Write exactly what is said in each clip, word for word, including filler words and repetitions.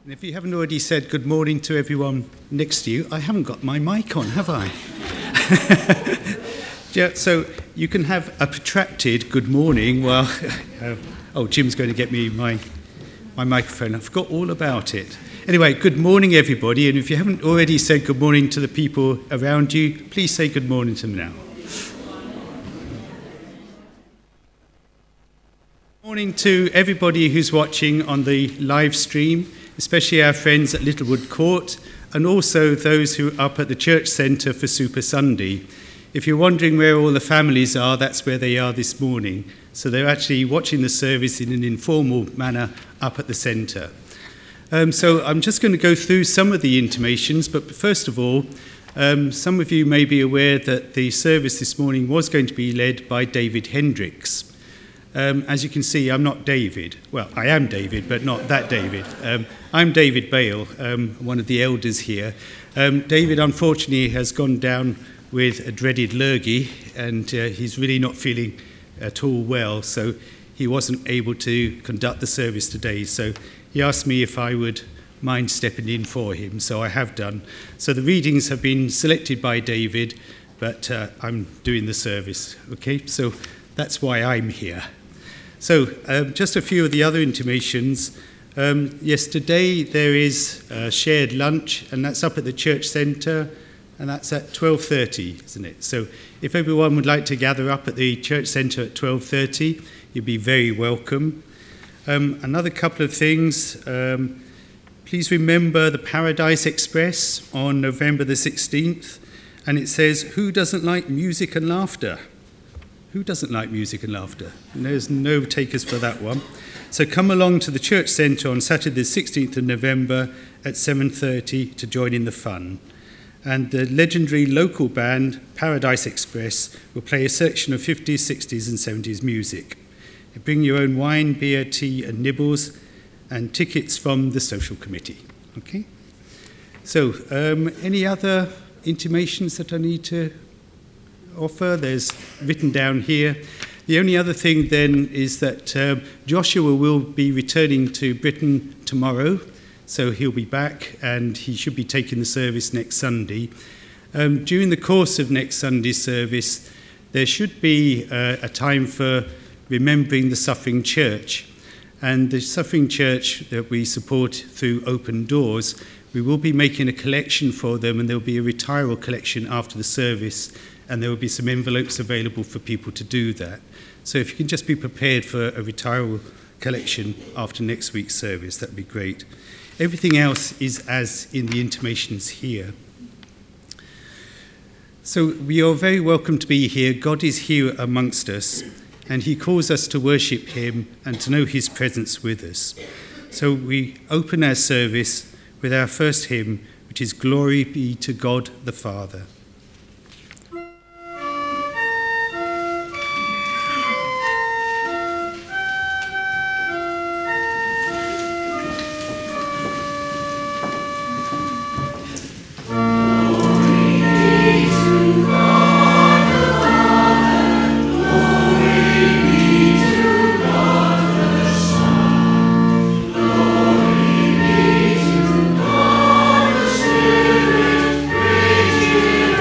And if you haven't already said good morning to everyone next to you, I haven't got my mic on, have I? Yeah, so you can have a protracted good morning while... Uh, oh, Jim's going to get me my, my microphone. I forgot all about it. Anyway, good morning, everybody. And if you haven't already said good morning to the people around you, please say good morning to them now. Good morning to everybody who's watching on the live stream, especially our friends at Littlewood Court, and also those who are up at the Church Centre for Super Sunday. If you're wondering where all the families are, that's where they are this morning. So they're actually watching the service in an informal manner up at the centre. Um, so I'm just going to go through some of the intimations, but first of all, um, some of you may be aware that the service this morning was going to be led by David Hendricks. Um, as you can see, I'm not David. Well, I am David, but not that David. Um, I'm David Bale, um, one of the elders here. Um, David, unfortunately, has gone down with a dreaded lurgy, and uh, he's really not feeling at all well, so he wasn't able to conduct the service today. So he asked me if I would mind stepping in for him, so I have done. So the readings have been selected by David, but uh, I'm doing the service, okay? So that's why I'm here. So um, just a few of the other intimations. Um, yes, today there is a shared lunch, and that's up at the Church Centre, and that's at twelve thirty, isn't it? So if everyone would like to gather up at the Church Centre at twelve thirty, you'd be very welcome. Um, another couple of things. Um, please remember the Paradise Express on November the sixteenth, and it says, "Who doesn't like music and laughter?" Who doesn't like music and laughter? And there's no takers for that one. So come along to the Church Centre on Saturday the sixteenth of November at seven thirty to join in the fun. And the legendary local band, Paradise Express, will play a selection of fifties, sixties and seventies music. You bring your own wine, beer, tea and nibbles, and tickets from the social committee. Okay? So, um, any other intimations that I need to offer? There's written down here. The only other thing then is that um, Joshua will be returning to Britain tomorrow, so he'll be back and he should be taking the service next Sunday. Um, during the course of next Sunday's service, there should be uh, a time for remembering the Suffering Church. And the Suffering Church that we support through Open Doors, we will be making a collection for them, and there will be a retiral collection after the service, and there will be some envelopes available for people to do that. So if you can just be prepared for a retiral collection after next week's service, that would be great. Everything else is as in the intimations here. So we are very welcome to be here. God is here amongst us, and he calls us to worship him and to know his presence with us. So we open our service with our first hymn, which is Glory Be to God the Father. Spirit, praise you.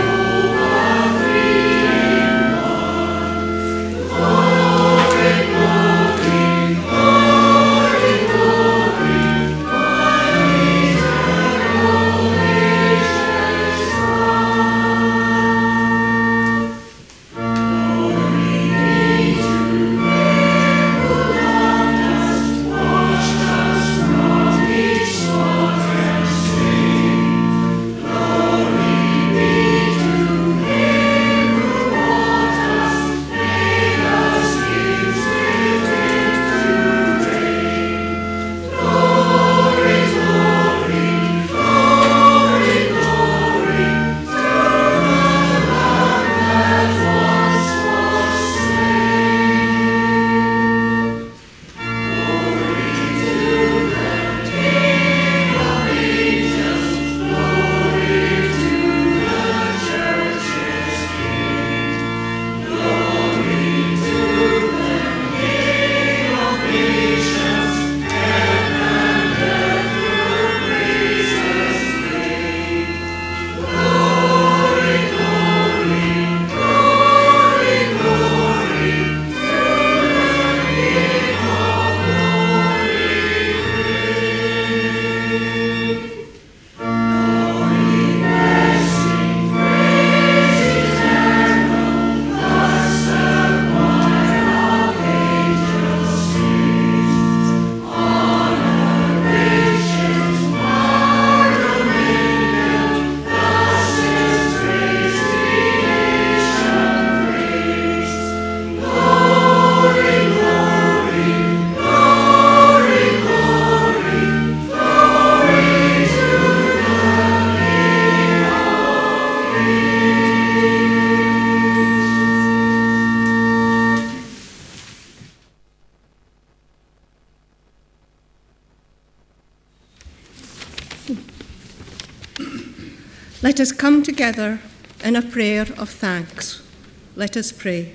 Let us come together in a prayer of thanks. Let us pray.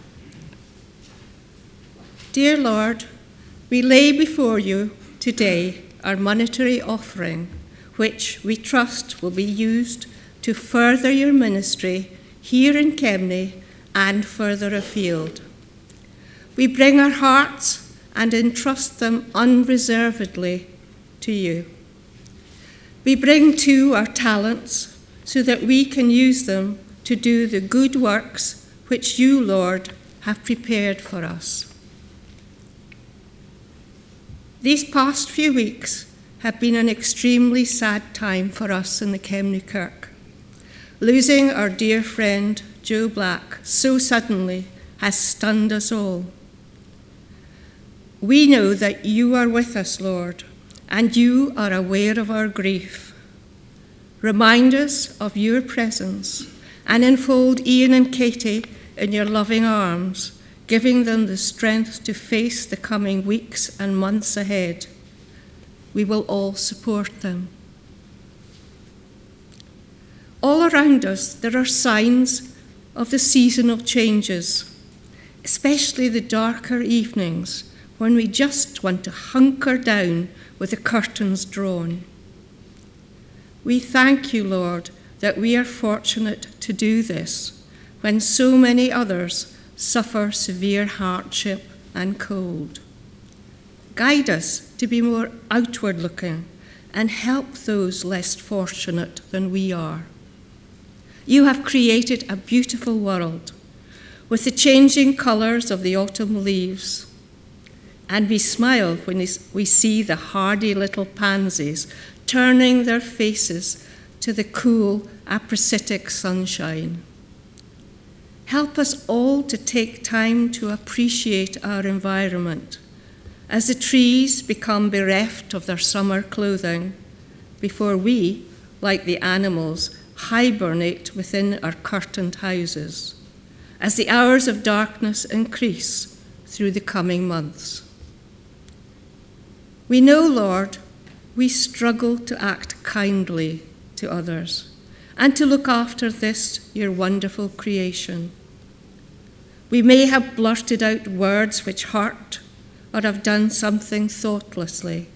Dear Lord, we lay before you today our monetary offering, which we trust will be used to further your ministry here in Kemney and further afield. We bring our hearts and entrust them unreservedly to you. We bring too our talents so that we can use them to do the good works which you, Lord, have prepared for us. These past few weeks have been an extremely sad time for us in the Kemney Kirk. Losing our dear friend Joe Black so suddenly has stunned us all. We know that you are with us, Lord, and you are aware of our grief. Remind us of your presence and enfold Ian and Katie in your loving arms, giving them the strength to face the coming weeks and months ahead. We will all support them. All around us, there are signs of the seasonal changes, especially the darker evenings when we just want to hunker down with the curtains drawn. We thank you, Lord, that we are fortunate to do this when so many others suffer severe hardship and cold. Guide us to be more outward-looking and help those less fortunate than we are. You have created a beautiful world with the changing colours of the autumn leaves, and we smile when we see the hardy little pansies turning their faces to the cool, apricitic sunshine. Help us all to take time to appreciate our environment as the trees become bereft of their summer clothing before we, like the animals, hibernate within our curtained houses as the hours of darkness increase through the coming months. We know, Lord, we struggle to act kindly to others and to look after this, your wonderful creation. We may have blurted out words which hurt or have done something thoughtlessly.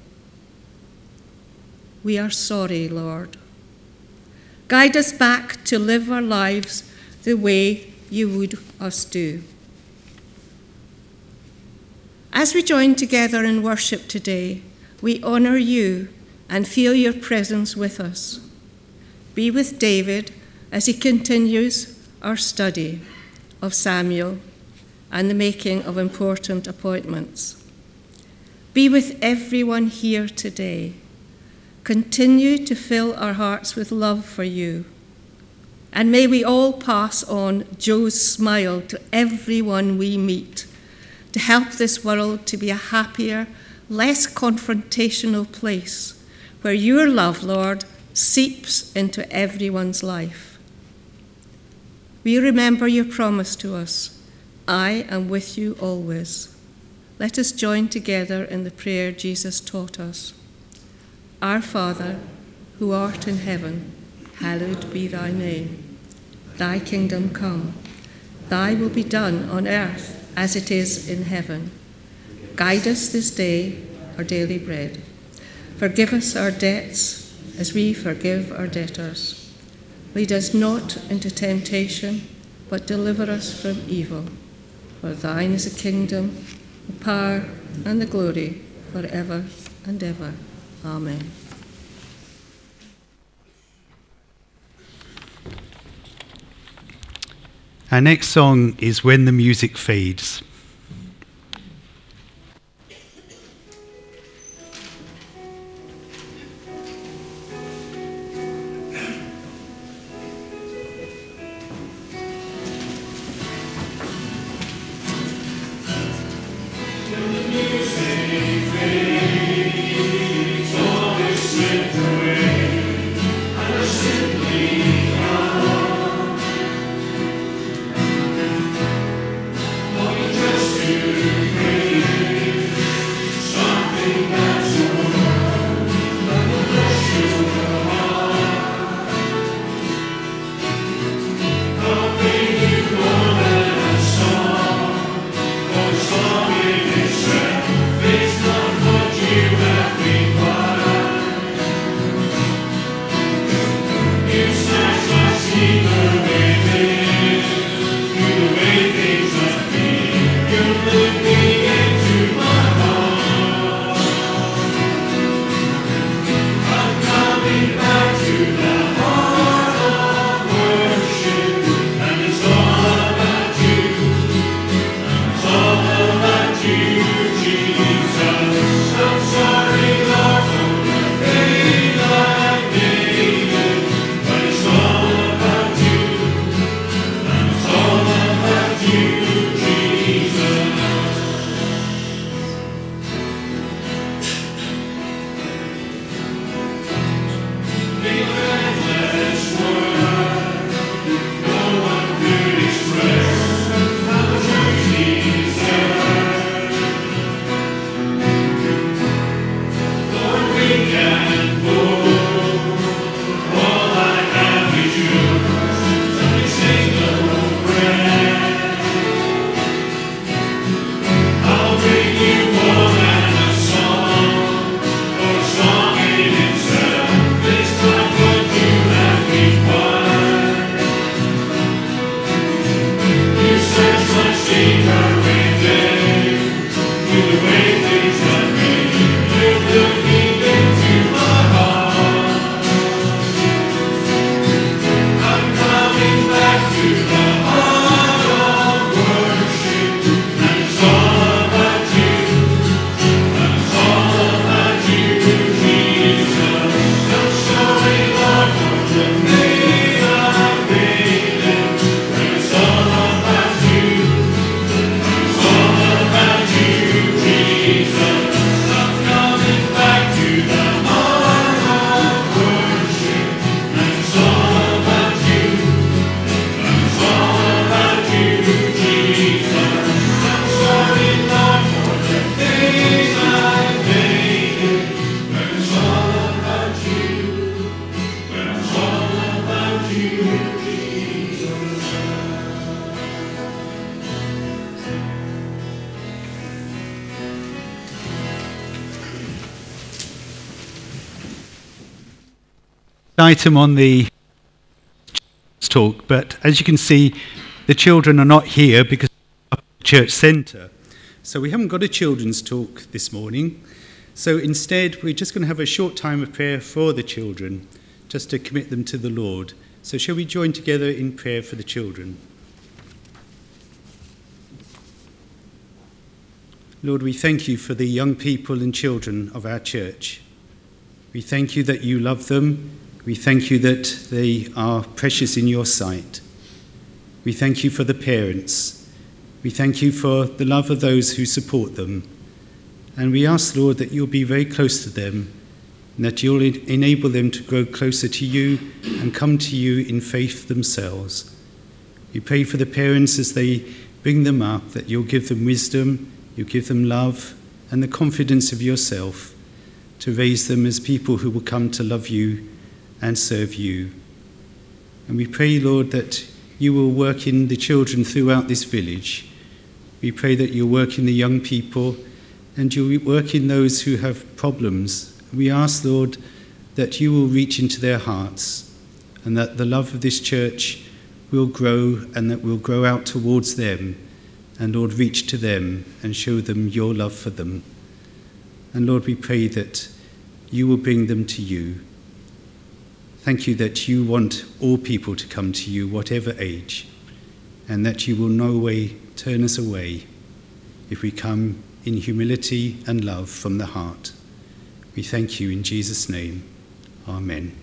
We are sorry, Lord. Guide us back to live our lives the way you would us do. As we join together in worship today, we honour you and feel your presence with us. Be with David as he continues our study of Samuel and the making of important appointments. Be with everyone here today. Continue to fill our hearts with love for you. And may we all pass on Joe's smile to everyone we meet to help this world to be a happier, less confrontational place where your love, Lord, seeps into everyone's life. We remember your promise to us, I am with you always. Let us join together in the prayer Jesus taught us. Our Father, who art in heaven, hallowed be thy name. Thy kingdom come. Thy will be done on earth as it is in heaven. Guide us this day our daily bread. Forgive us our debts as we forgive our debtors. Lead us not into temptation, but deliver us from evil. For thine is the kingdom, the power, and the glory, forever and ever. Amen. Our next song is When the Music Fades. Item on the talk, but as you can see, the children are not here because of the church centre. So we haven't got a children's talk this morning. So instead, we're just going to have a short time of prayer for the children, just to commit them to the Lord. So shall we join together in prayer for the children? Lord, we thank you for the young people and children of our church. We thank you that you love them. We thank you that they are precious in your sight. We thank you for the parents. We thank you for the love of those who support them. And we ask, Lord, that you'll be very close to them, and that you'll enable them to grow closer to you and come to you in faith themselves. We pray for the parents as they bring them up, that you'll give them wisdom, you'll give them love and the confidence of yourself to raise them as people who will come to love you and serve you. And we pray, Lord, that you will work in the children throughout this village. We pray that you'll work in the young people and you'll work in those who have problems. We ask, Lord, that you will reach into their hearts and that the love of this church will grow and that will grow out towards them and, Lord, reach to them and show them your love for them. And, Lord, we pray that you will bring them to you. Thank you that you want all people to come to you, whatever age, and that you will no way turn us away if we come in humility and love from the heart. We thank you in Jesus' name. Amen.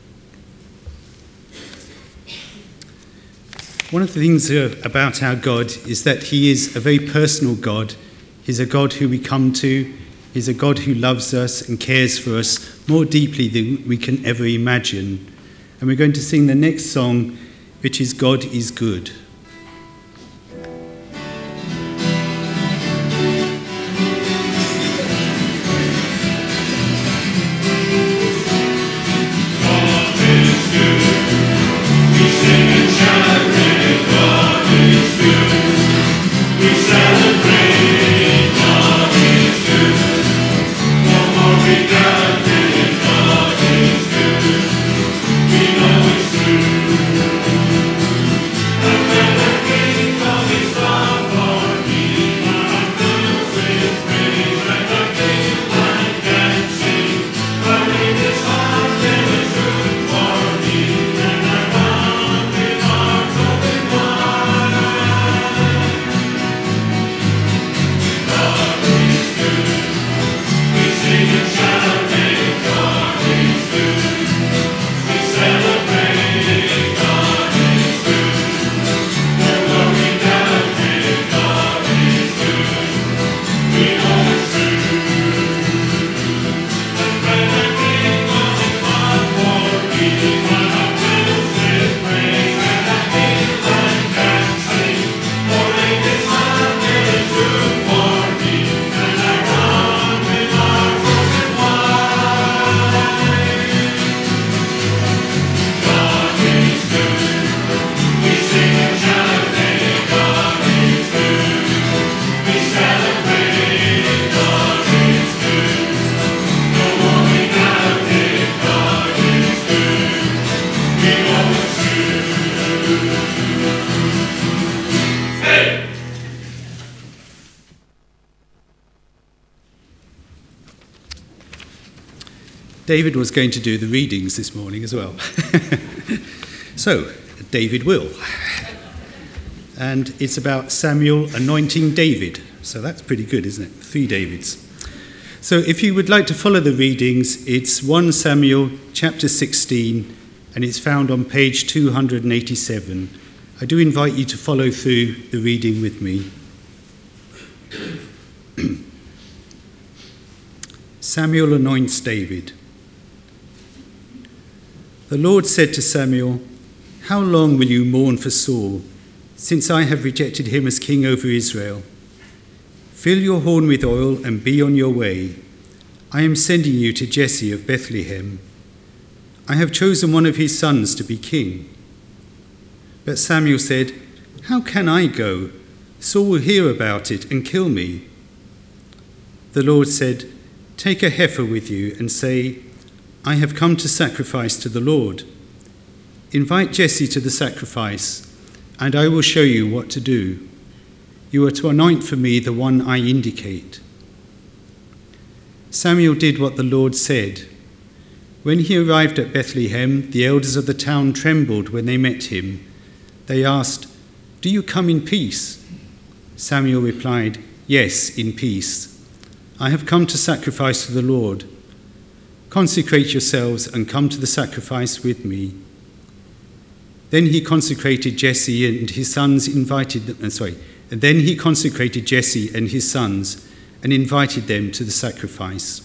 One of the things about our God is that he is a very personal God. He's a God who we come to. He's a God who loves us and cares for us more deeply than we can ever imagine. And we're going to sing the next song, which is God is Good. David was going to do the readings this morning as well. So, David will. And it's about Samuel anointing David. So that's pretty good, isn't it? Three Davids. So if you would like to follow the readings, it's First Samuel chapter sixteen, and it's found on page two hundred eighty-seven. I do invite you to follow through the reading with me. Samuel anoints David. The Lord said to Samuel, "How long will you mourn for Saul, since I have rejected him as king over Israel? Fill your horn with oil and be on your way. I am sending you to Jesse of Bethlehem. I have chosen one of his sons to be king." But Samuel said, "How can I go? Saul will hear about it and kill me." The Lord said, "Take a heifer with you and say, 'I have come to sacrifice to the Lord.' Invite Jesse to the sacrifice, and I will show you what to do. You are to anoint for me the one I indicate." Samuel did what the Lord said. When he arrived at Bethlehem, the elders of the town trembled when they met him. They asked, "Do you come in peace?" Samuel replied, "Yes, in peace. I have come to sacrifice to the Lord. Consecrate yourselves and come to the sacrifice with me." Then he consecrated Jesse and his sons invited them, sorry, and then he consecrated Jesse and his sons and invited them to the sacrifice.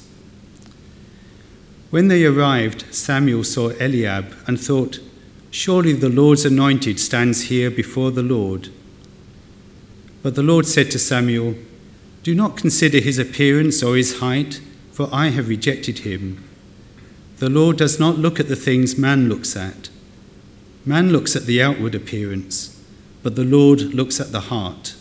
When they arrived, Samuel saw Eliab and thought, "Surely the Lord's anointed stands here before the Lord." But the Lord said to Samuel, "Do not consider his appearance or his height, for I have rejected him. The Lord does not look at the things man looks at. Man looks at the outward appearance, but the Lord looks at the heart."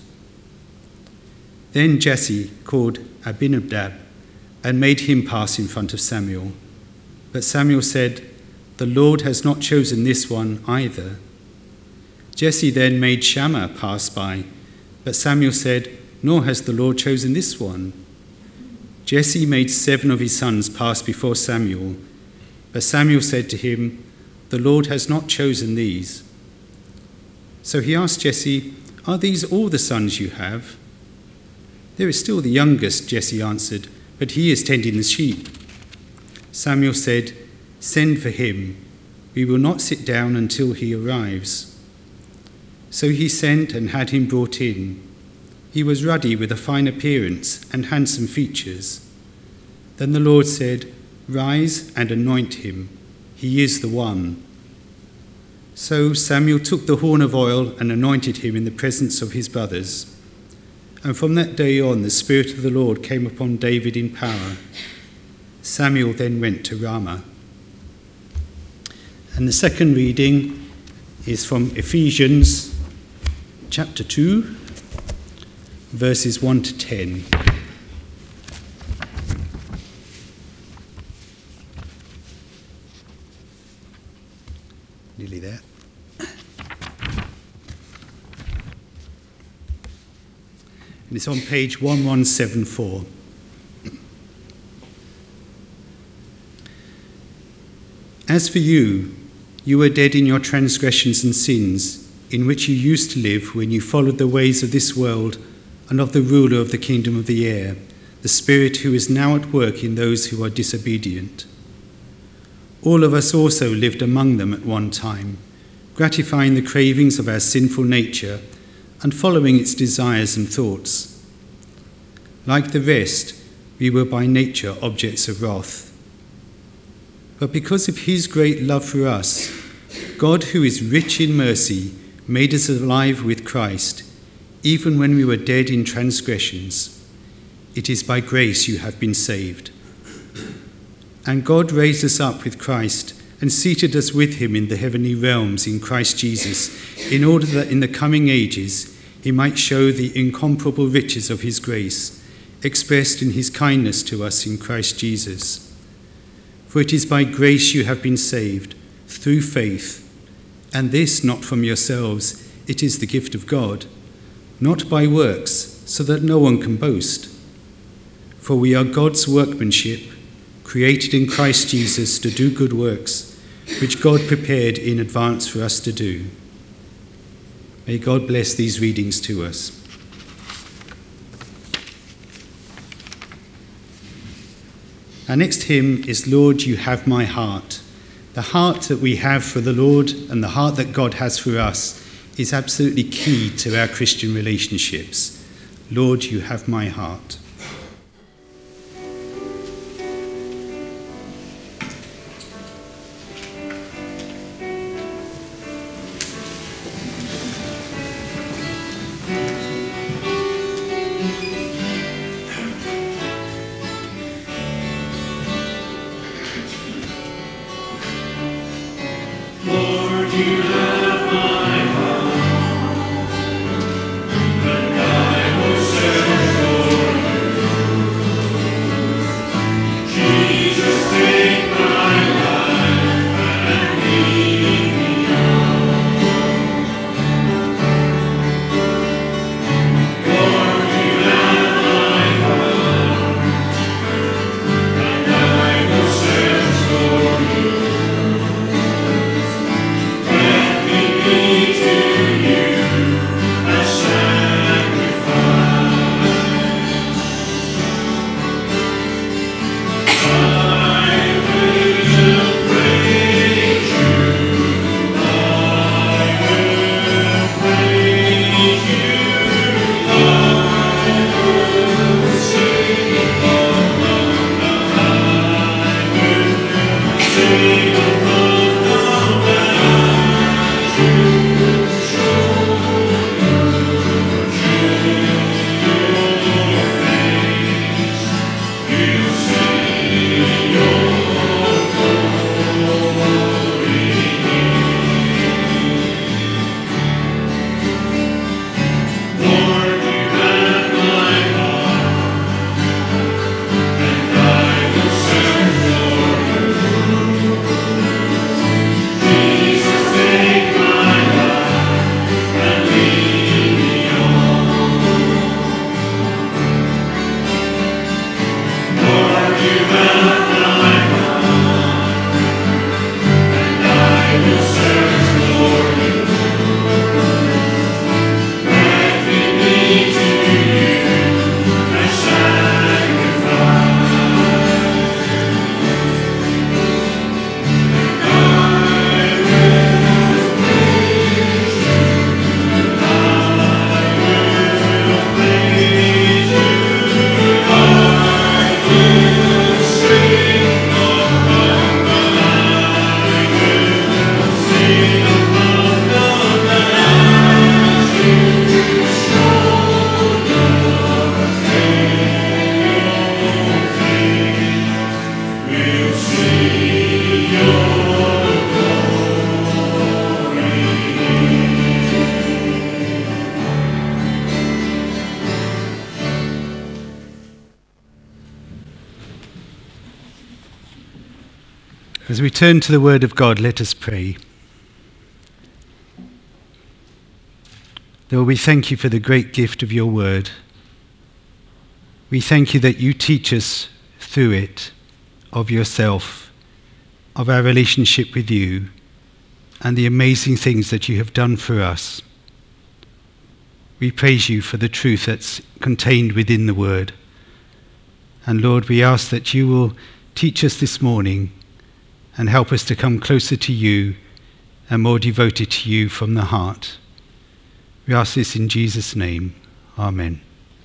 Then Jesse called Abinadab and made him pass in front of Samuel. But Samuel said, "The Lord has not chosen this one either." Jesse then made Shammah pass by, but Samuel said, "Nor has the Lord chosen this one." Jesse made seven of his sons pass before Samuel, but Samuel said to him, "The Lord has not chosen these." So he asked Jesse, "Are these all the sons you have?" "There is still the youngest," Jesse answered, "but he is tending the sheep." Samuel said, "Send for him. We will not sit down until he arrives." So he sent and had him brought in. He was ruddy with a fine appearance and handsome features. Then the Lord said, "Rise and anoint him. He is the one." So Samuel took the horn of oil and anointed him in the presence of his brothers. And from that day on, the Spirit of the Lord came upon David in power. Samuel then went to Ramah. And the second reading is from Ephesians chapter two, verses one to ten. Nearly there. And it's on page eleven seventy-four. "As for you, you were dead in your transgressions and sins, in which you used to live when you followed the ways of this world and of the ruler of the kingdom of the air, the Spirit who is now at work in those who are disobedient. All of us also lived among them at one time, gratifying the cravings of our sinful nature and following its desires and thoughts. Like the rest, we were by nature objects of wrath. But because of his great love for us, God, who is rich in mercy, made us alive with Christ, even when we were dead in transgressions. It is by grace you have been saved. And God raised us up with Christ and seated us with him in the heavenly realms in Christ Jesus, in order that in the coming ages he might show the incomparable riches of his grace, expressed in his kindness to us in Christ Jesus. For it is by grace you have been saved, through faith, and this not from yourselves, it is the gift of God, not by works, so that no one can boast. For we are God's workmanship, created in Christ Jesus to do good works, which God prepared in advance for us to do. May God bless these readings to us. Our next hymn is Lord, You Have My Heart. The heart that we have for the Lord and the heart that God has for us is absolutely key to our Christian relationships. Lord, You Have My Heart. As we turn to the Word of God, let us pray. Lord, we thank you for the great gift of your Word. We thank you that you teach us through it of yourself, of our relationship with you, and the amazing things that you have done for us. We praise you for the truth that's contained within the Word. And Lord, we ask that you will teach us this morning and help us to come closer to you and more devoted to you from the heart. We ask this in Jesus' name. Amen.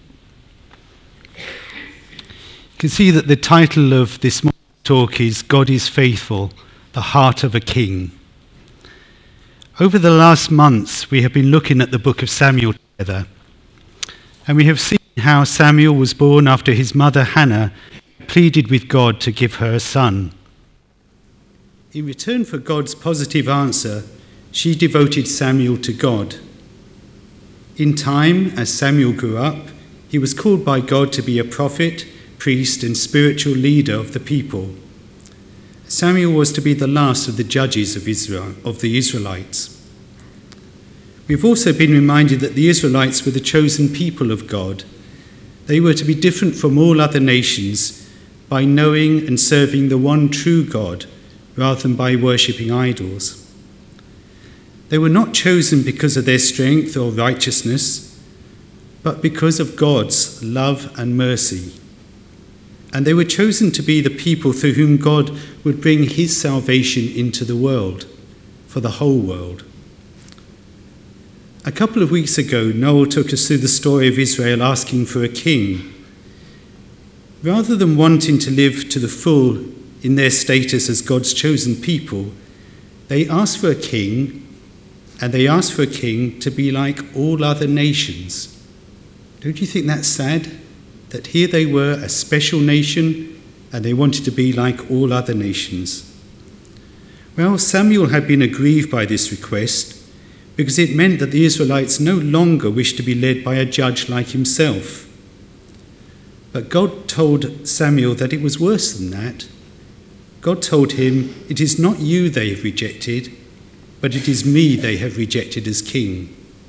You can see that the title of this morning's talk is God is Faithful, the Heart of a King. Over the last months, we have been looking at the book of Samuel together, and we have seen how Samuel was born after his mother Hannah pleaded with God to give her a son. In return for God's positive answer, she devoted Samuel to God. In time, as Samuel grew up, he was called by God to be a prophet, priest, and spiritual leader of the people. Samuel was to be the last of the judges of Israel, of the Israelites. We've also been reminded that the Israelites were the chosen people of God. They were to be different from all other nations, by knowing and serving the one true God rather than by worshipping idols. They were not chosen because of their strength or righteousness, but because of God's love and mercy. And they were chosen to be the people through whom God would bring his salvation into the world, for the whole world. A couple of weeks ago, Noel took us through the story of Israel asking for a king. Rather than wanting to live to the full in their status as God's chosen people, they asked for a king, and they asked for a king to be like all other nations. Don't you think that's sad? That here they were, a special nation, and they wanted to be like all other nations. Well, Samuel had been aggrieved by this request because it meant that the Israelites no longer wished to be led by a judge like himself. But God told Samuel that it was worse than that. God told him, "It is not you they have rejected, but it is me they have rejected as king."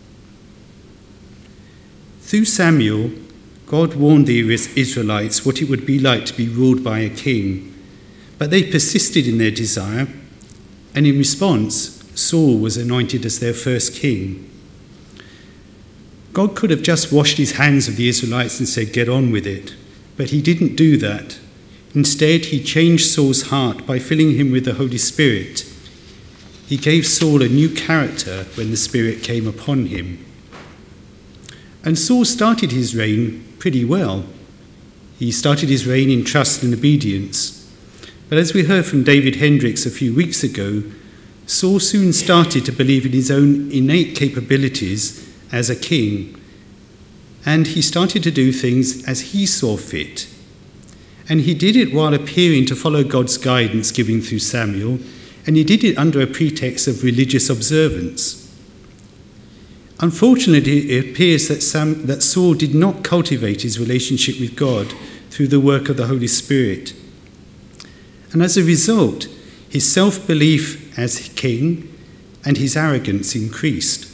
Through Samuel, God warned the Israelites what it would be like to be ruled by a king, but they persisted in their desire, and in response, Saul was anointed as their first king. God could have just washed his hands of the Israelites and said, "Get on with it," but he didn't do that. Instead, he changed Saul's heart by filling him with the Holy Spirit. He gave Saul a new character when the Spirit came upon him. And Saul started his reign pretty well. He started his reign in trust and obedience. But as we heard from David Hendricks a few weeks ago, Saul soon started to believe in his own innate capabilities as a king, and he started to do things as he saw fit. And he did it while appearing to follow God's guidance given through Samuel, and he did it under a pretext of religious observance. Unfortunately, it appears that, Sam, that Saul did not cultivate his relationship with God through the work of the Holy Spirit. And as a result, his self-belief as king and his arrogance increased.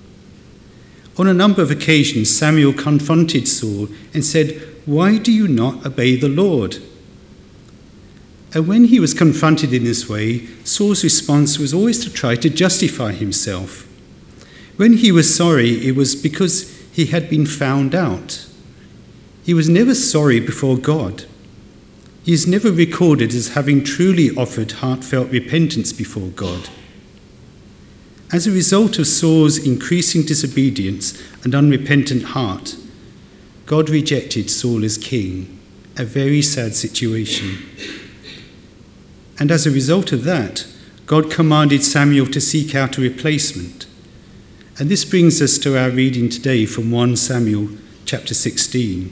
On a number of occasions, Samuel confronted Saul and said, "Why do you not obey the Lord?" And when he was confronted in this way, Saul's response was always to try to justify himself. When he was sorry, it was because he had been found out. He was never sorry before God. He is never recorded as having truly offered heartfelt repentance before God. As a result of Saul's increasing disobedience and unrepentant heart, God rejected Saul as king, a very sad situation. And as a result of that, God commanded Samuel to seek out a replacement. And this brings us to our reading today from First Samuel chapter sixteen.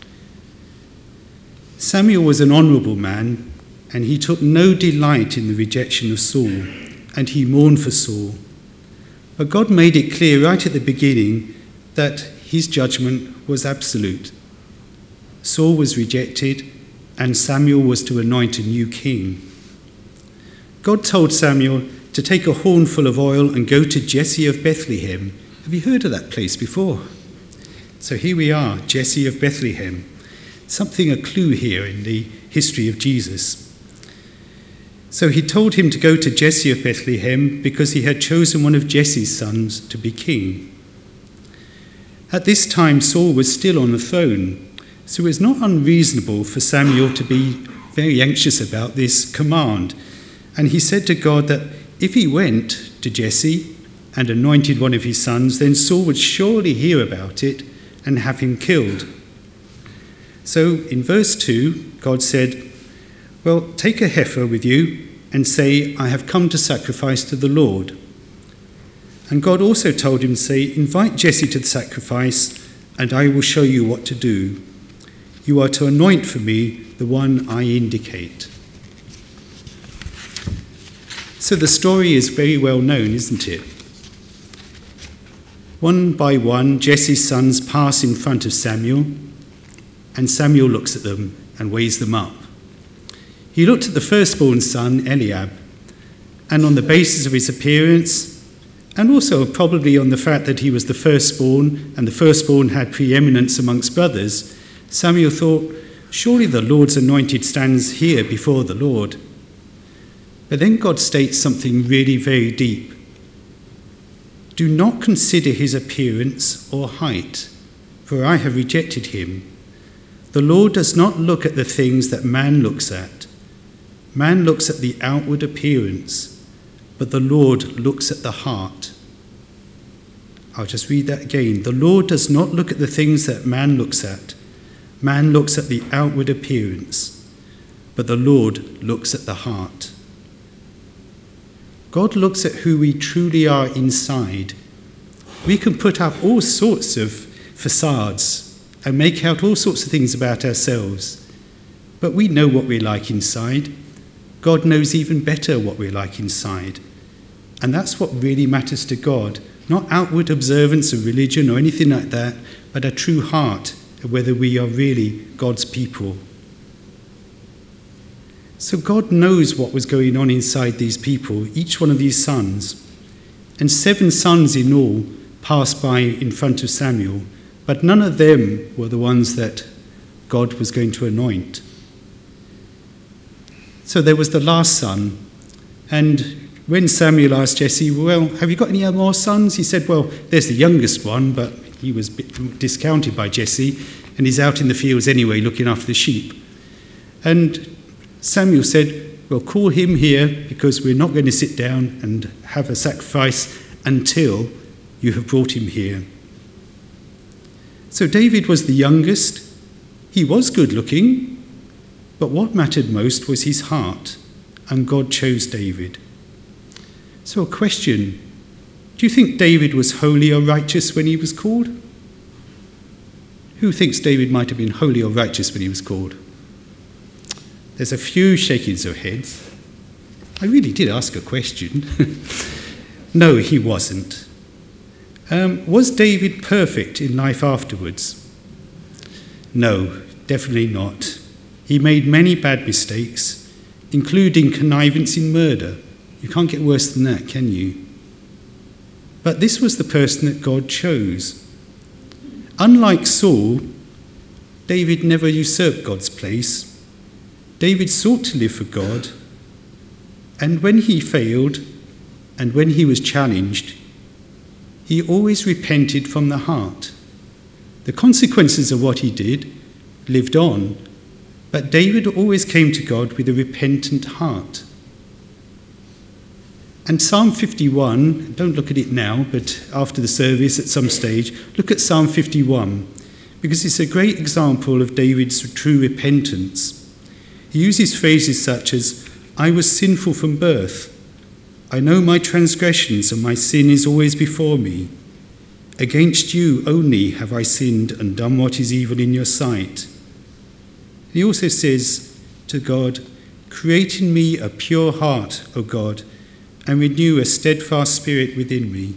Samuel was an honourable man, and he took no delight in the rejection of Saul, and he mourned for Saul. But God made it clear right at the beginning that his judgment was absolute. Saul was rejected, and Samuel was to anoint a new king. God told Samuel to take a horn full of oil and go to Jesse of Bethlehem. Have you heard of that place before? So here we are, Jesse of Bethlehem. Something a clue here in the history of Jesus. So he told him to go to Jesse of Bethlehem because he had chosen one of Jesse's sons to be king. At this time, Saul was still on the throne, so it was not unreasonable for Samuel to be very anxious about this command. And he said to God that if he went to Jesse and anointed one of his sons, then Saul would surely hear about it and have him killed. So in verse two, God said, "Well, take a heifer with you and say, 'I have come to sacrifice to the Lord.'" And God also told him to say, "Invite Jesse to the sacrifice, and I will show you what to do. You are to anoint for me the one I indicate." So the story is very well known, isn't it? One by one, Jesse's sons pass in front of Samuel, and Samuel looks at them and weighs them up. He looked at the firstborn son, Eliab, and on the basis of his appearance, and also probably on the fact that he was the firstborn, and the firstborn had preeminence amongst brothers, Samuel thought, surely the Lord's anointed stands here before the Lord. But then God states something really very deep. Do not consider his appearance or height, for I have rejected him. The Lord does not look at the things that man looks at. Man looks at the outward appearance, but the Lord looks at the heart. I'll just read that again. The Lord does not look at the things that man looks at. Man looks at the outward appearance, but the Lord looks at the heart. God looks at who we truly are inside. We can put up all sorts of facades and make out all sorts of things about ourselves, but we know what we're like inside. God knows even better what we're like inside. And that's what really matters to God, not outward observance of religion or anything like that, but a true heart, whether we are really God's people. So God knows what was going on inside these people, each one of these sons. And seven sons in all passed by in front of Samuel, but none of them were the ones that God was going to anoint. So there was the last son, and when Samuel asked Jesse, well, have you got any more sons? He said, well, there's the youngest one, but he was discounted by Jesse, and he's out in the fields anyway looking after the sheep. And Samuel said, well, call him here, because we're not going to sit down and have a sacrifice until you have brought him here. So David was the youngest. He was good looking, but what mattered most was his heart, and God chose David. So a question, do you think David was holy or righteous when he was called? Who thinks David might have been holy or righteous when he was called? There's a few shakings of heads. I really did ask a question. No, he wasn't. Um, was David perfect in life afterwards? No, definitely not. He made many bad mistakes, including connivance in murder. You can't get worse than that, can you? But this was the person that God chose. Unlike Saul, David never usurped God's place. David sought to live for God, and when he failed, and when he was challenged, he always repented from the heart. The consequences of what he did lived on, but David always came to God with a repentant heart. And Psalm fifty-one, don't look at it now, but after the service at some stage, look at Psalm fifty-one, because it's a great example of David's true repentance. He uses phrases such as, I was sinful from birth. I know my transgressions, and my sin is always before me. Against you only have I sinned and done what is evil in your sight. He also says to God, create in me a pure heart, O God, and renew a steadfast spirit within me.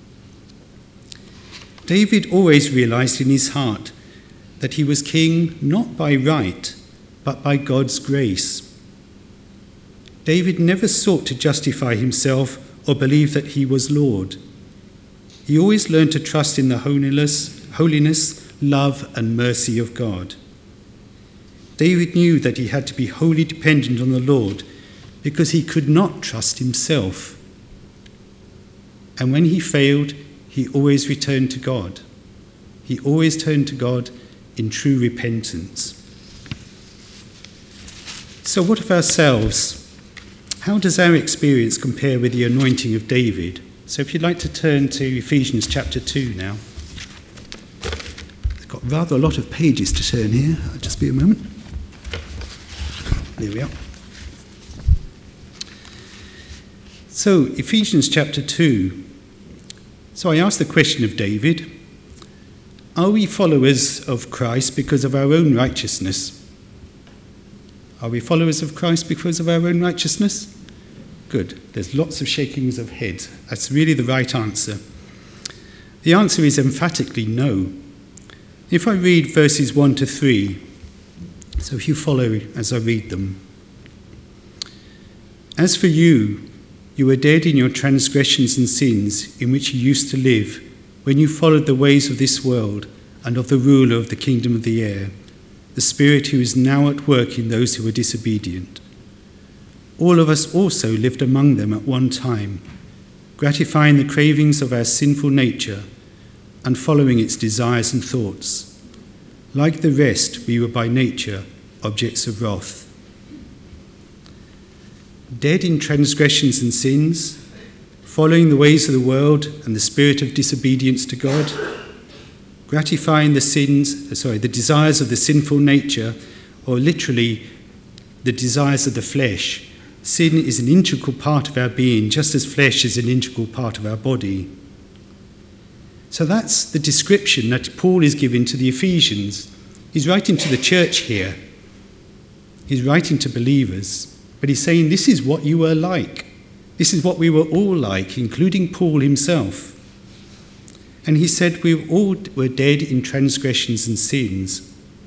David always realized in his heart that he was king not by right, but by God's grace. David never sought to justify himself or believe that he was Lord. He always learned to trust in the holiness, holiness, love, and mercy of God. David knew that he had to be wholly dependent on the Lord because he could not trust himself. And when he failed, he always returned to God. He always turned to God in true repentance. So what of ourselves? How does our experience compare with the anointing of David? So if you'd like to turn to Ephesians chapter two now. It's got rather a lot of pages to turn here. I'll just be a moment. There we are. So, Ephesians chapter two. So I asked the question of David, are we followers of Christ because of our own righteousness? Are we followers of Christ because of our own righteousness? Good. There's lots of shakings of heads. That's really the right answer. The answer is emphatically no. If I read verses one to three, so if you follow as I read them. As for you, you were dead in your transgressions and sins in which you used to live when you followed the ways of this world and of the ruler of the kingdom of the air, the Spirit who is now at work in those who are disobedient. All of us also lived among them at one time, gratifying the cravings of our sinful nature and following its desires and thoughts. Like the rest, we were by nature objects of wrath. Dead in transgressions and sins, following the ways of the world and the spirit of disobedience to God, gratifying the sins, sorry, the desires of the sinful nature, or literally the desires of the flesh. Sin is an integral part of our being, just as flesh is an integral part of our body. So that's the description that Paul is giving to the Ephesians. He's writing to the church here. He's writing to believers, but he's saying this is what you were like. This is what we were all like, including Paul himself. And he said we all were dead in transgressions and sins.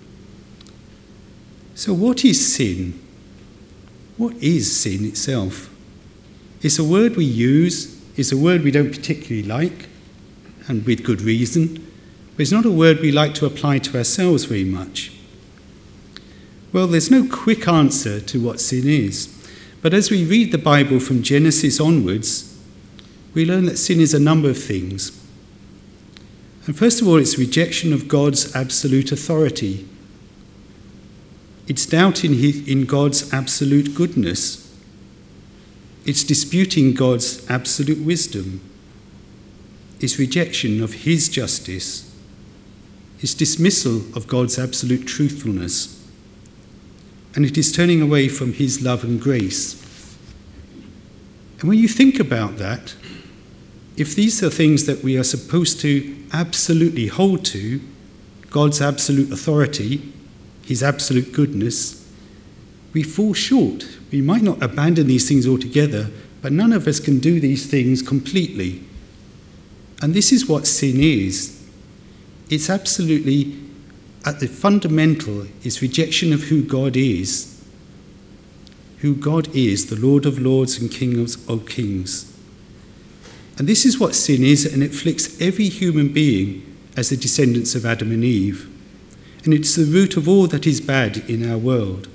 So what is sin? What is sin itself? It's a word we use, it's a word we don't particularly like, and with good reason, but it's not a word we like to apply to ourselves very much. Well, there's no quick answer to what sin is, but as we read the Bible from Genesis onwards, we learn that sin is a number of things. And first of all, it's rejection of God's absolute authority. It's doubting in God's absolute goodness. It's disputing God's absolute wisdom. It's rejection of his justice. It's dismissal of God's absolute truthfulness. And it is turning away from his love and grace. And when you think about that, if these are things that we are supposed to absolutely hold to, God's absolute authority, his absolute goodness, we fall short. We might not abandon these things altogether, but none of us can do these things completely. And this is what sin is. It's absolutely, at the fundamental, is rejection of who God is. Who God is, the Lord of lords and King of kings. And this is what sin is, and it afflicts every human being as the descendants of Adam and Eve. And it's the root of all that is bad in our world.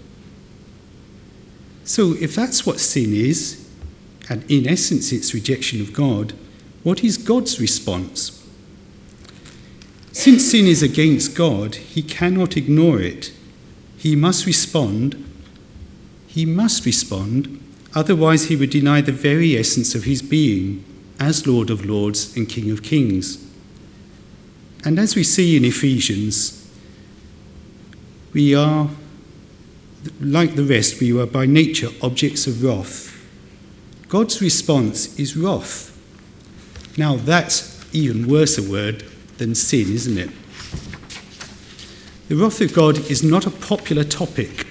So if that's what sin is, and in essence it's rejection of God, what is God's response? Since sin is against God, he cannot ignore it. He must respond. He must respond, otherwise he would deny the very essence of his being as Lord of Lords and King of Kings. And as we see in Ephesians, we are, like the rest, we are by nature objects of wrath. God's response is wrath. Now that's even worse a word than sin, isn't it? The wrath of God is not a popular topic.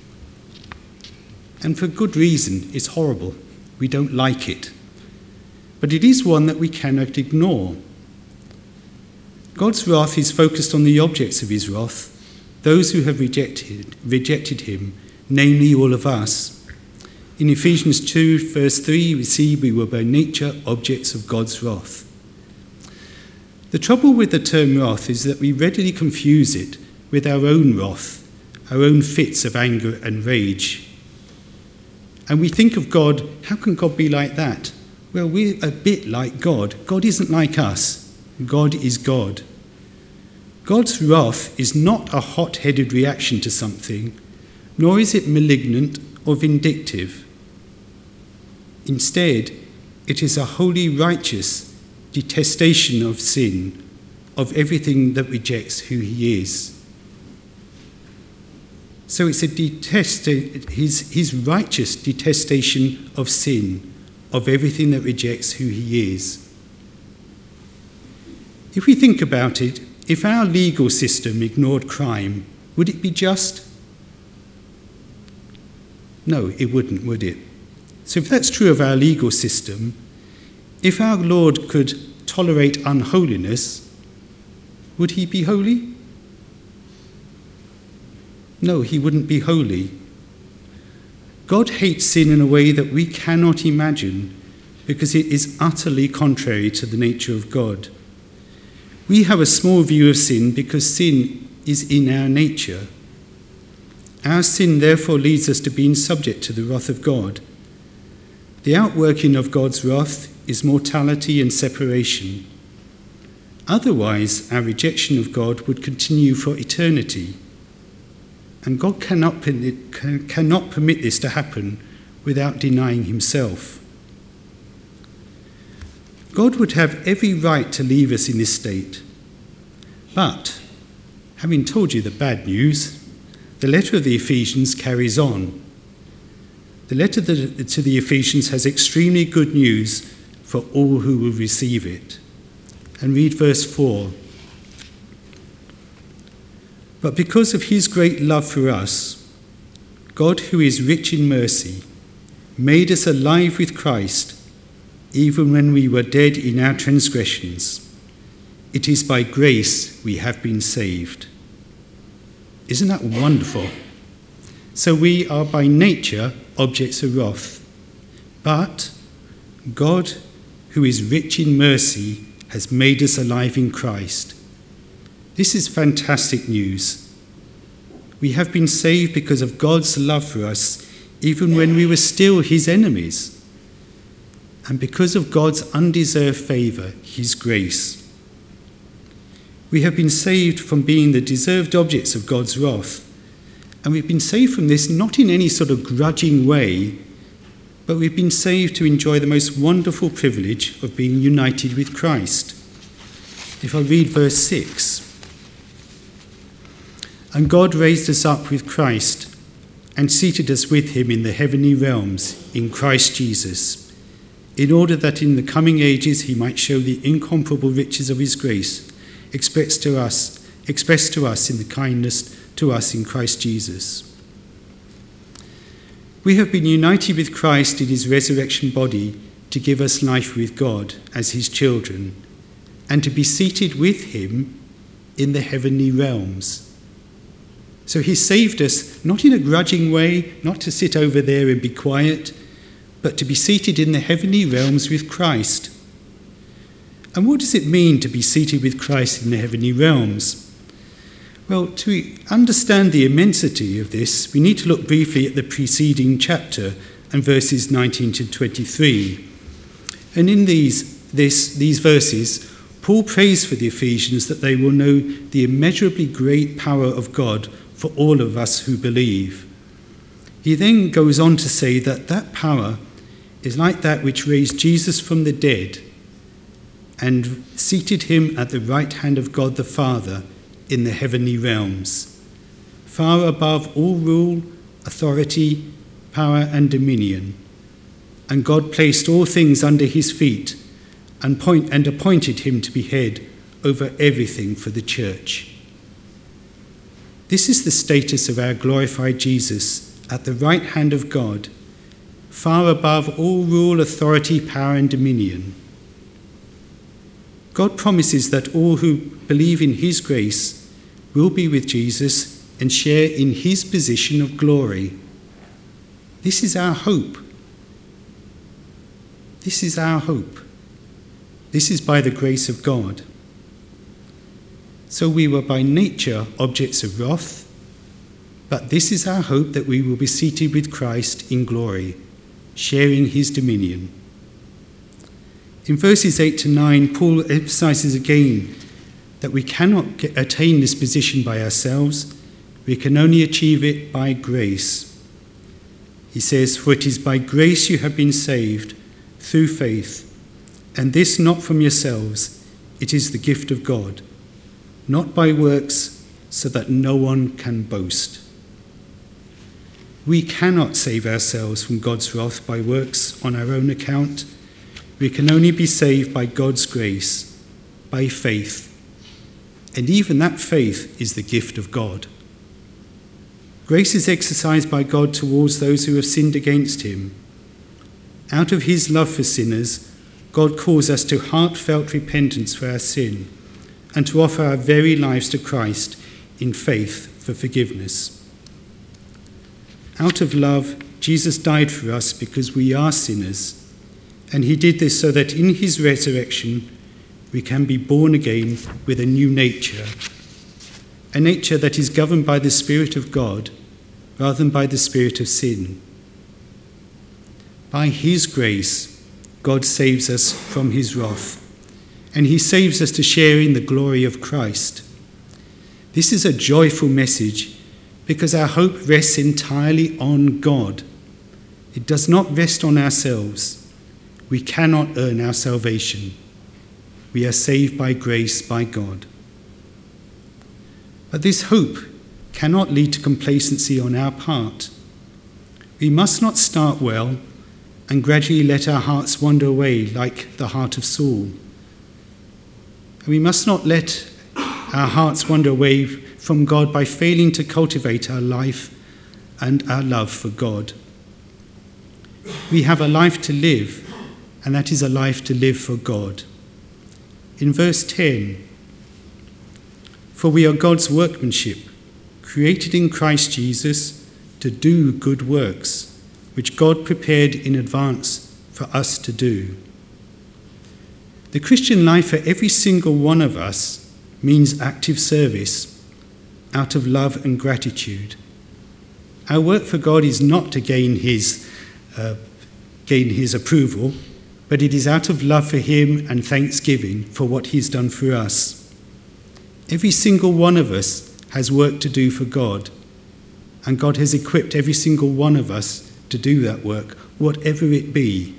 And for good reason, it's horrible. We don't like it. But it is one that we cannot ignore. God's wrath is focused on the objects of his wrath, those who have rejected, rejected him, namely all of us. In Ephesians two, verse three, we see we were by nature objects of God's wrath. The trouble with the term wrath is that we readily confuse it with our own wrath, our own fits of anger and rage. And we think of God, how can God be like that? Well, we're a bit like God. God isn't like us. God is God. God's wrath is not a hot-headed reaction to something, nor is it malignant or vindictive. Instead, it is a wholly righteous detestation of sin, of everything that rejects who he is. So it's a detest, his, his righteous detestation of sin, of everything that rejects who he is. If we think about it, if our legal system ignored crime, would it be just? No, it wouldn't, would it? So if that's true of our legal system, if our Lord could tolerate unholiness, would he be holy? No, he wouldn't be holy. God hates sin in a way that we cannot imagine because it is utterly contrary to the nature of God. We have a small view of sin because sin is in our nature. Our sin therefore leads us to being subject to the wrath of God. The outworking of God's wrath is mortality and separation. Otherwise, our rejection of God would continue for eternity. And God cannot permit, cannot permit this to happen without denying himself. God would have every right to leave us in this state. But, having told you the bad news, the letter of the Ephesians carries on. The letter to the Ephesians has extremely good news for all who will receive it. And read verse four. But because of his great love for us, God, who is rich in mercy, made us alive with Christ, even when we were dead in our transgressions. It is by grace we have been saved. Isn't that wonderful? So we are by nature objects of wrath, but God, who is rich in mercy, has made us alive in Christ. This is fantastic news. We have been saved because of God's love for us, even when we were still his enemies, and because of God's undeserved favour, his grace. We have been saved from being the deserved objects of God's wrath, and we've been saved from this not in any sort of grudging way, but we've been saved to enjoy the most wonderful privilege of being united with Christ. If I read verse six. And God raised us up with Christ and seated us with him in the heavenly realms in Christ Jesus, in order that in the coming ages he might show the incomparable riches of his grace expressed to us, expressed to us in the kindness to us in Christ Jesus. We have been united with Christ in his resurrection body to give us life with God as his children, and to be seated with him in the heavenly realms. So he saved us not in a grudging way, not to sit over there and be quiet, but to be seated in the heavenly realms with Christ. And what does it mean to be seated with Christ in the heavenly realms? Well, to understand the immensity of this, we need to look briefly at the preceding chapter and verses nineteen to twenty-three. And in these, this, these verses, Paul prays for the Ephesians that they will know the immeasurably great power of God for all of us who believe. He then goes on to say that that power is like that which raised Jesus from the dead and seated him at the right hand of God the Father in the heavenly realms, far above all rule, authority, power and dominion. And God placed all things under his feet and, point, and appointed him to be head over everything for the church. This is the status of our glorified Jesus at the right hand of God, far above all rule, authority, power and dominion. God promises that all who believe in his grace will be with Jesus and share in his position of glory. This is our hope. This is our hope. This is by the grace of God. So we were by nature objects of wrath, but this is our hope, that we will be seated with Christ in glory, sharing his dominion. In verses eight to nine, Paul emphasizes again that we cannot get, attain this position by ourselves. We can only achieve it by grace. He says, "For it is by grace you have been saved, through faith, and this not from yourselves, it is the gift of God, not by works, so that no one can boast." We cannot save ourselves from God's wrath by works on our own account. We can only be saved by God's grace, by faith. And even that faith is the gift of God. Grace is exercised by God towards those who have sinned against him. Out of his love for sinners, God calls us to heartfelt repentance for our sin and to offer our very lives to Christ in faith for forgiveness. Out of love, Jesus died for us because we are sinners, and he did this so that in his resurrection we can be born again with a new nature, a nature that is governed by the Spirit of God rather than by the spirit of sin. By his grace, God saves us from his wrath, and he saves us to share in the glory of Christ. This is a joyful message because our hope rests entirely on God. It does not rest on ourselves. We cannot earn our salvation. We are saved by grace by God. But this hope cannot lead to complacency on our part. We must not start well and gradually let our hearts wander away like the heart of Saul. And we must not let our hearts wander away from God by failing to cultivate our life and our love for God. We have a life to live, and that is a life to live for God. In verse ten, "For we are God's workmanship, created in Christ Jesus to do good works, which God prepared in advance for us to do." The Christian life for every single one of us means active service out of love and gratitude. Our work for God is not to gain his, uh, gain his approval, but it is out of love for him and thanksgiving for what he's done for us. Every single one of us has work to do for God, and God has equipped every single one of us to do that work, whatever it be.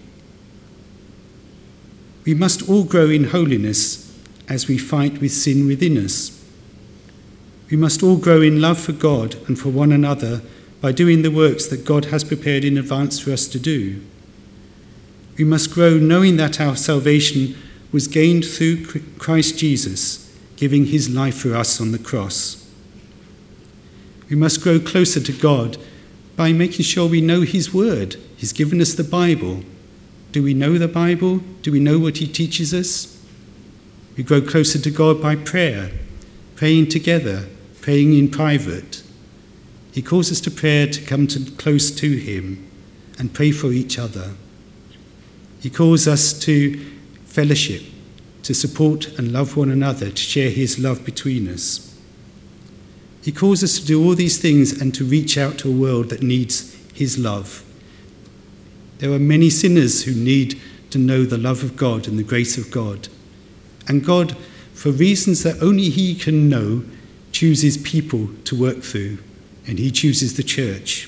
We must all grow in holiness as we fight with sin within us. We must all grow in love for God and for one another by doing the works that God has prepared in advance for us to do. We must grow knowing that our salvation was gained through Christ Jesus, giving his life for us on the cross. We must grow closer to God by making sure we know his word. He's given us the Bible. Do we know the Bible? Do we know what he teaches us? We grow closer to God by prayer, praying together, praying in private. He calls us to prayer to come to, close to him and pray for each other. He calls us to fellowship, to support and love one another, to share his love between us. He calls us to do all these things and to reach out to a world that needs his love. There are many sinners who need to know the love of God and the grace of God. And God, for reasons that only he can know, chooses people to work through, and he chooses the church.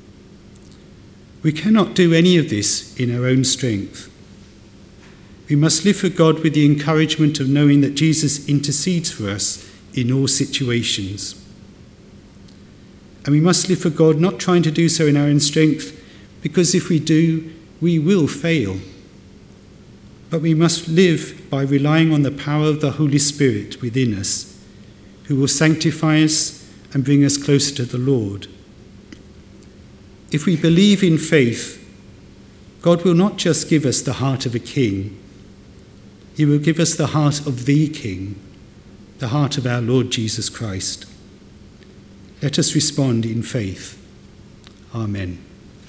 We cannot do any of this in our own strength. We must live for God with the encouragement of knowing that Jesus intercedes for us in all situations. And we must live for God not trying to do so in our own strength, because if we do, we will fail. But we must live by relying on the power of the Holy Spirit within us, who will sanctify us and bring us closer to the Lord. If we believe in faith, God will not just give us the heart of a king, he will give us the heart of the King, the heart of our Lord Jesus Christ. Let us respond in faith. Amen.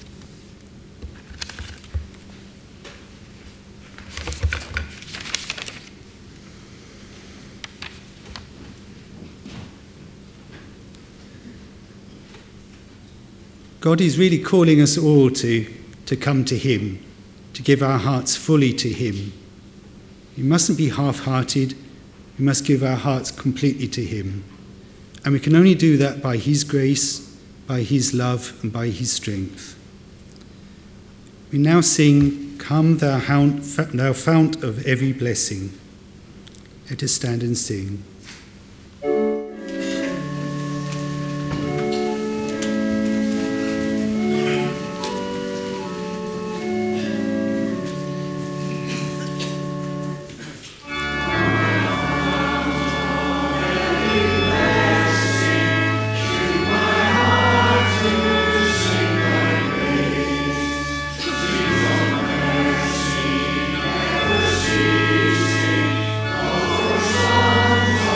God is really calling us all to, to come to him, to give our hearts fully to him. We mustn't be half-hearted. We must give our hearts completely to him. And we can only do that by his grace, by his love, and by his strength. We now sing, "Come thou fount of every blessing." Let us stand and sing. Come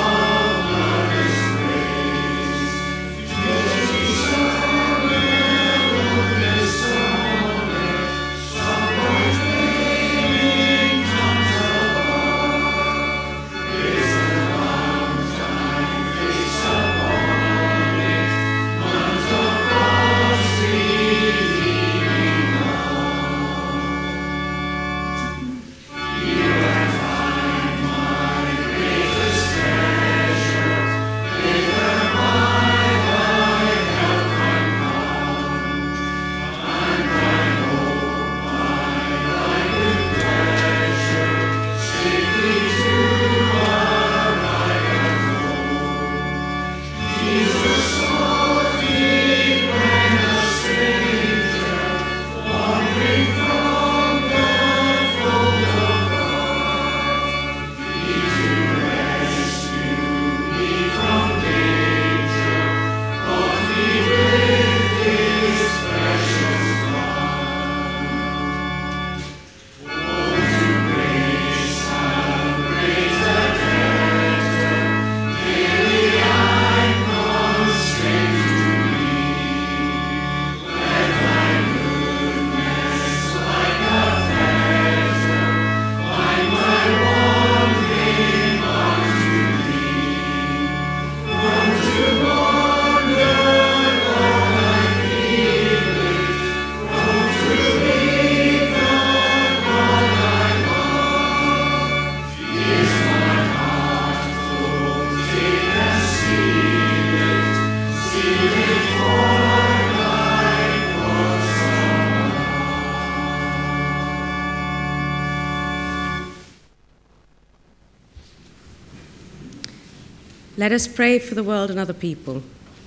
Let us pray for the world and other people.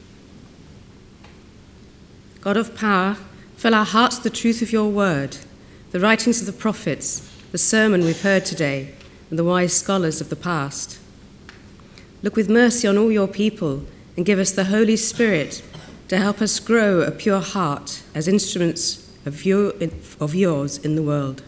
God of power, fill our hearts with the truth of your word, the writings of the prophets, the sermon we've heard today, and the wise scholars of the past. Look with mercy on all your people and give us the Holy Spirit to help us grow a pure heart as instruments of, your, of yours in the world.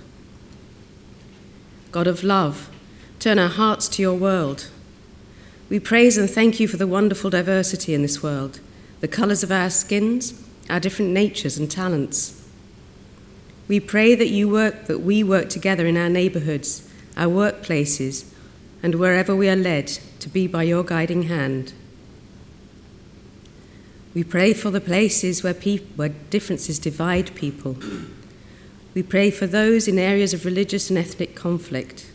God of love, turn our hearts to your world. We praise and thank you for the wonderful diversity in this world, the colours of our skins, our different natures and talents. We pray that you work, that we work together in our neighbourhoods, our workplaces, and wherever we are led to be by your guiding hand. We pray for the places where, peop- where differences divide people. We pray for those in areas of religious and ethnic conflict.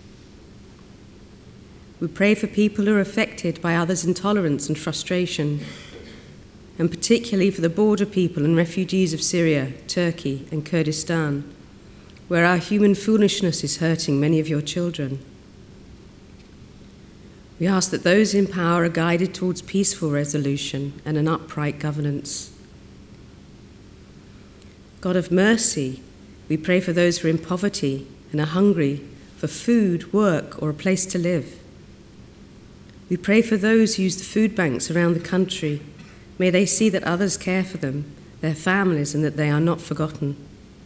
We pray for people who are affected by others' intolerance and frustration, and particularly for the border people and refugees of Syria, Turkey, and Kurdistan, where our human foolishness is hurting many of your children. We ask that those in power are guided towards peaceful resolution and an upright governance. God of mercy, we pray for those who are in poverty and are hungry for food, work, or a place to live. We pray for those who use the food banks around the country. May they see that others care for them, their families, and that they are not forgotten.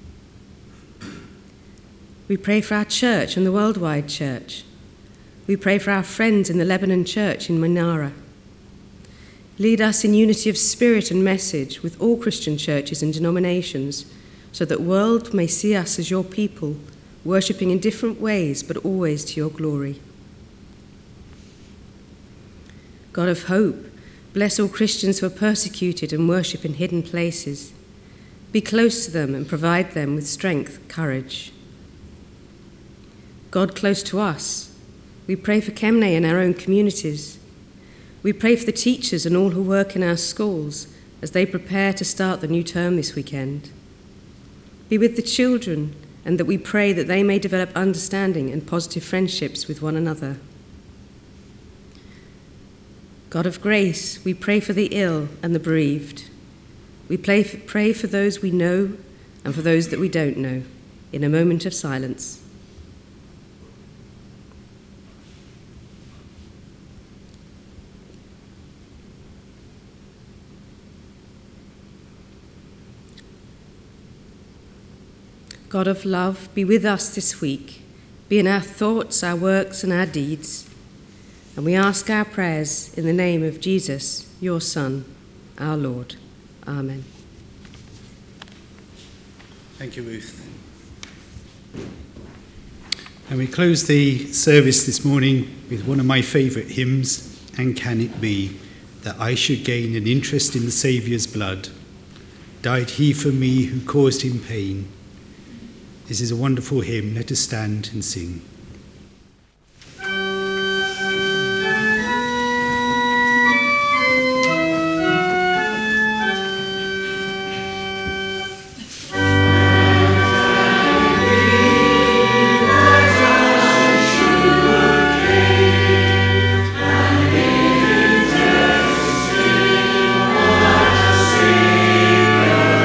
We pray for our church and the worldwide church. We pray for our friends in the Lebanon Church in Manara. Lead us in unity of spirit and message with all Christian churches and denominations, so that the world may see us as your people, worshipping in different ways, but always to your glory. God of hope, bless all Christians who are persecuted and worship in hidden places. Be close to them and provide them with strength, courage. God close to us, we pray for Kemne and our own communities. We pray for the teachers and all who work in our schools as they prepare to start the new term this weekend. Be with the children, and that we pray that they may develop understanding and positive friendships with one another. God of grace, we pray for the ill and the bereaved. We pray for, pray for those we know and for those that we don't know, in a moment of silence. God of love, be with us this week. Be in our thoughts, our works, and our deeds. And we ask our prayers in the name of Jesus, your Son, our Lord. Amen. Thank you, Ruth. And we close the service this morning with one of my favourite hymns, And Can It Be, that I should gain an interest in the Saviour's blood? Died he for me who caused him pain. This is a wonderful hymn. Let us stand and sing.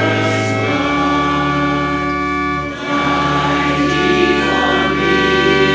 For me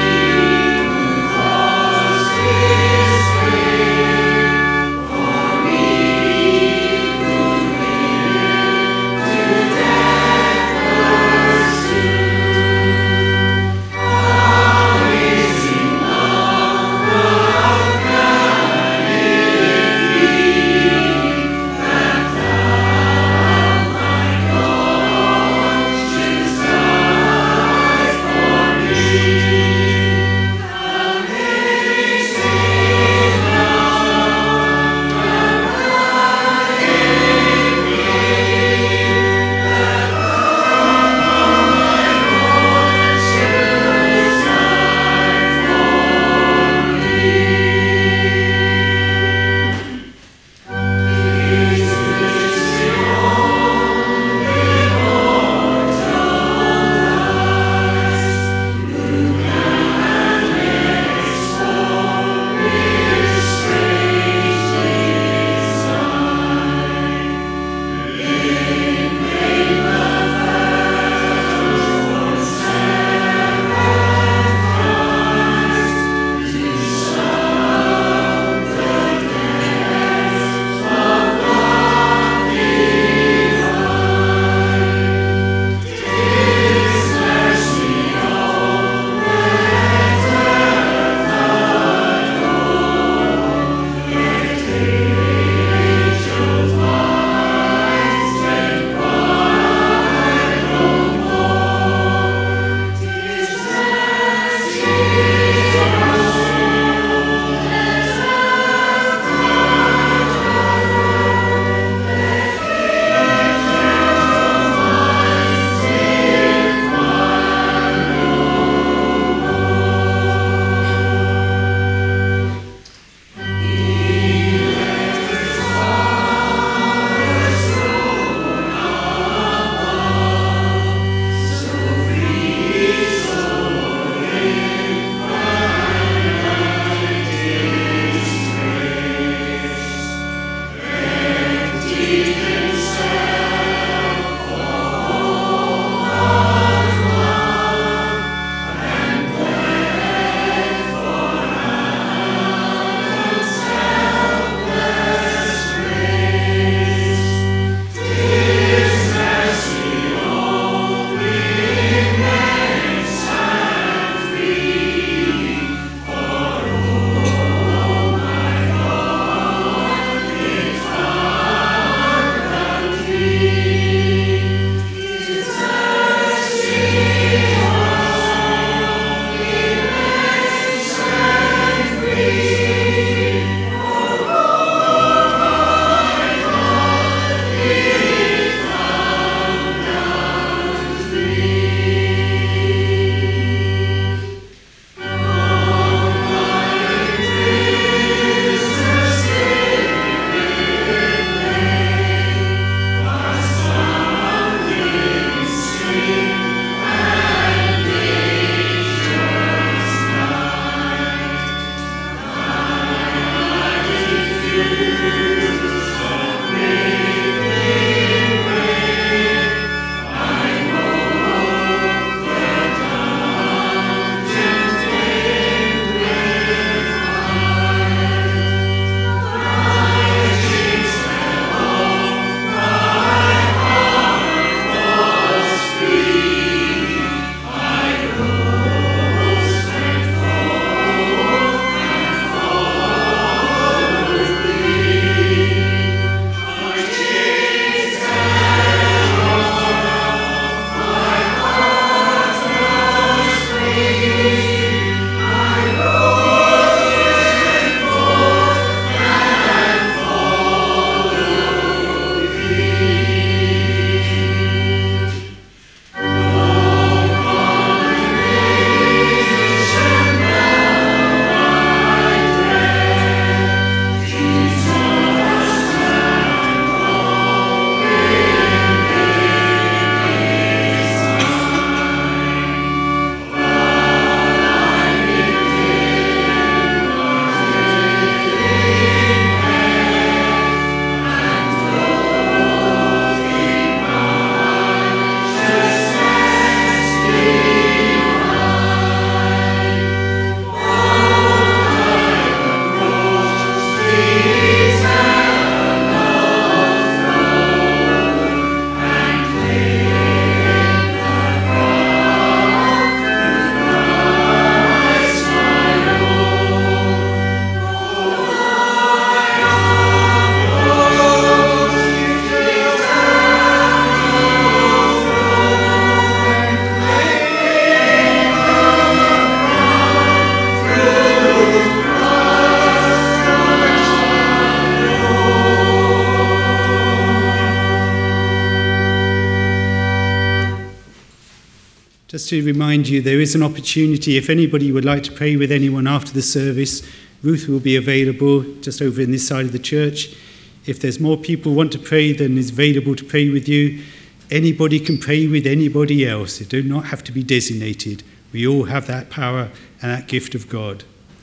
Just to remind you, there is an opportunity. If anybody would like to pray with anyone after the service, Ruth will be available just over in this side of the church. If there's more people who want to pray than is available to pray with you, anybody can pray with anybody else. It do not have to be designated. We all have that power and that gift of God.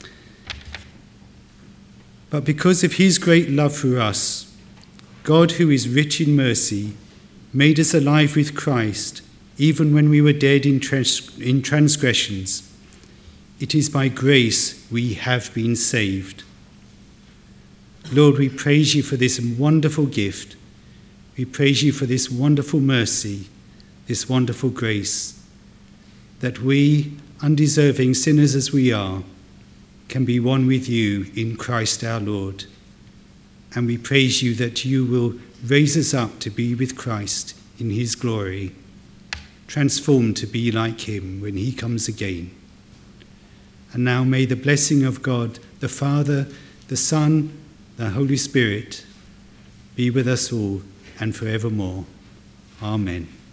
But because of his great love for us, God, who is rich in mercy, made us alive with Christ, even when we were dead in, trans- in transgressions. It is by grace we have been saved. Lord, we praise you for this wonderful gift. We praise you for this wonderful mercy, this wonderful grace, that we, undeserving sinners as we are, can be one with you in Christ our Lord. And we praise you that you will raise us up to be with Christ in his glory, transformed to be like him when he comes again. And now may the blessing of God, the Father, the Son, the Holy Spirit, be with us all and forevermore. Amen.